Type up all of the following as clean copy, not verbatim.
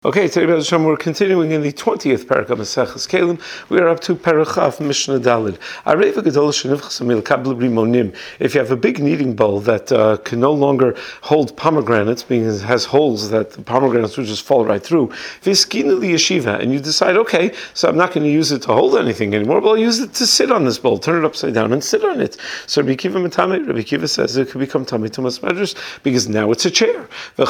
Okay, today we're continuing in the 20th parak of Maseches Kelim. We are up to Parachaf Mishnah Daled. If you have a big kneading bowl that can no longer hold pomegranates, being it has holes that the pomegranates would just fall right through, and you decide, okay, so I'm not going to use it to hold anything anymore, but I'll use it to sit on this bowl, turn it upside down and sit on it. So Rabbi Kiva says it could become Tamei Tumas Medrash because now it's a chair.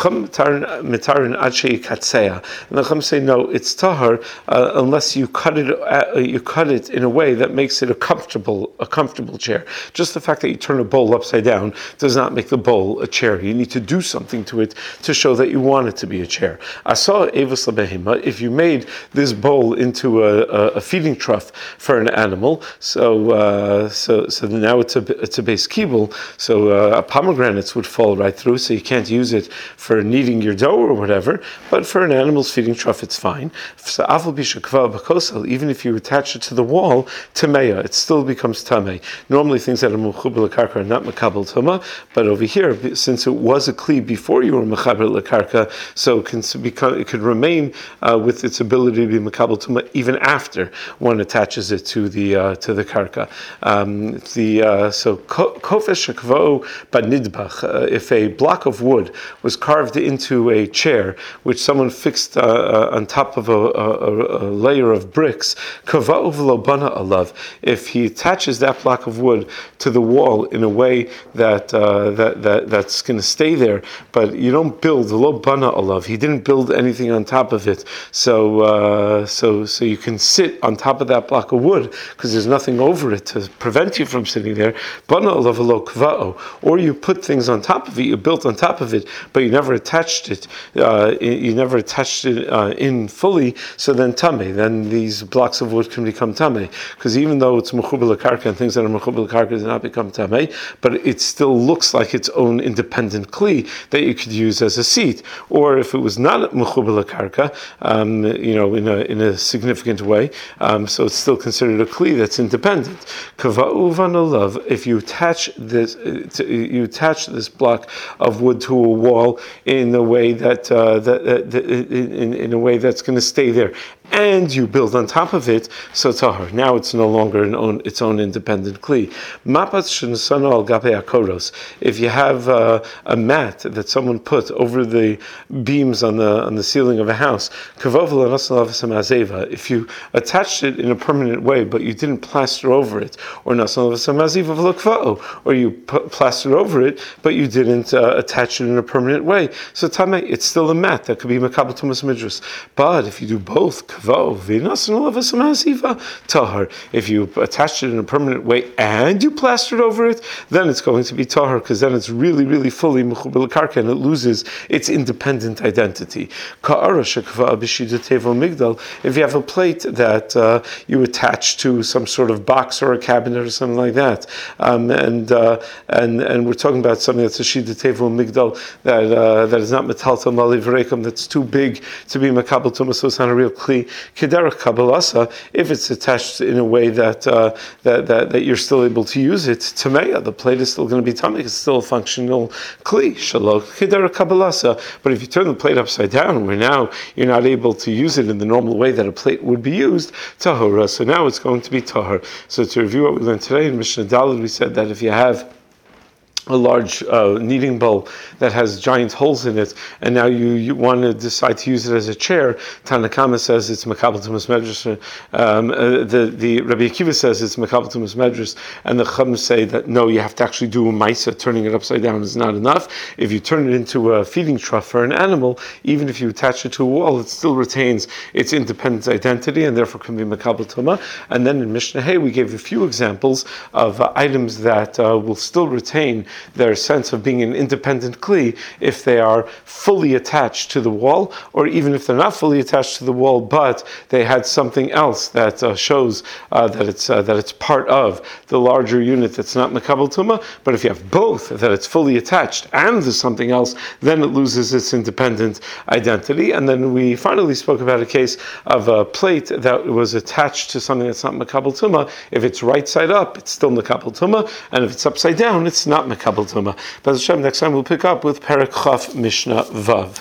And the Chum say no, it's tahar unless you cut it in a way that makes it a comfortable chair. Just the fact that you turn a bowl upside down does not make the bowl a chair. You need to do something to it to show that you want it to be a chair. I saw Evus Labehima. If you made this bowl into a feeding trough for an animal, so now it's a base kibble, so pomegranates would fall right through, so you can't use it for kneading your dough or whatever, but for an animal's feeding trough, it's fine. So even if you attach it to the wall, tameya, it still becomes tamei. Normally things that are mechuber lekarka are not mekabel tuma, but over here, since it was a kli before you were mechaber lekarka, so it could remain with its ability to be mekabel tuma even after one attaches it to the karka. So kofesh shekvo banidbach, if a block of wood was carved into a chair which someone fixed on top of a layer of bricks, if he attaches that block of wood to the wall in a way that's going to stay there, but you don't build lo bana alav. He didn't build anything on top of it, so you can sit on top of that block of wood because there's nothing over it to prevent you from sitting there. Bana alav lo kva'o, or you put things on top of it, you built on top of it, but you never attached it. In fully, so then tamei, then these blocks of wood can become tamei, because even though it's mechuber lekarka and things that are mechuber lekarka do not become tamei, but it still looks like its own independent kli that you could use as a seat. Or if it was not mechuber lekarka, in a significant way, so it's still considered a kli that's independent. Kava'u vanolav, if you attach this block of wood to a wall in a way in a way that's going to stay there, and you build on top of it, so tahar. Now it's no longer its own independent kli. Mapas shenisana al gape akoros. If you have a mat that someone put over the beams on the ceiling of a house, if you attached it in a permanent way, but you didn't plaster over it, or you plastered over it, but you didn't attach it in a permanent way, so tamei, it's still a mat that could be mekabel tumas midras. But if you do both, tahar. If you attach it in a permanent way and you plastered over it, then it's going to be tahar, because then it's really, really fully mechuber lekarka and it loses its independent identity. If you have a plate that you attach to some sort of box or a cabinet or something like that, and we're talking about something that's a shida tevel migdal that is not metaltal maliv rekum, that's too big to be mekabel tumas, so it's not a real kli. Kederach kabalasa, if it's attached in a way that you're still able to use it, tameya, the plate is still going to be tamei, it's still a functional kli. Shalom kederach kabalasa. But if you turn the plate upside down, where now you're not able to use it in the normal way that a plate would be used, tahora. So now it's going to be tahor. So to review what we learned today in Mishnah Daled, we said that if you have a large kneading bowl that has giant holes in it, and now you want to decide to use it as a chair, Tanakama says it's mekabel tumas medrash. The Rabbi Akiva says it's mekabel tumas medrash, and the Chum say that no, you have to actually do a maisa. Turning it upside down is not enough. If you turn it into a feeding trough for an animal, even if you attach it to a wall, it still retains its independent identity, and therefore can be mekabel tuma. And then in Mishnah Hay, we gave a few examples of items that will still retain their sense of being an independent kli if they are fully attached to the wall, or even if they're not fully attached to the wall, but they had something else that shows that it's part of the larger unit that's not mekabel tuma. But if you have both, that it's fully attached and there's something else, then it loses its independent identity. And then we finally spoke about a case of a plate that was attached to something that's not mekabel tuma. If it's right side up, it's still mekabel tuma, and if it's upside down, it's not mekabel tuma. But Hashem, next time we'll pick up with Perek Chaf Mishnah Vav.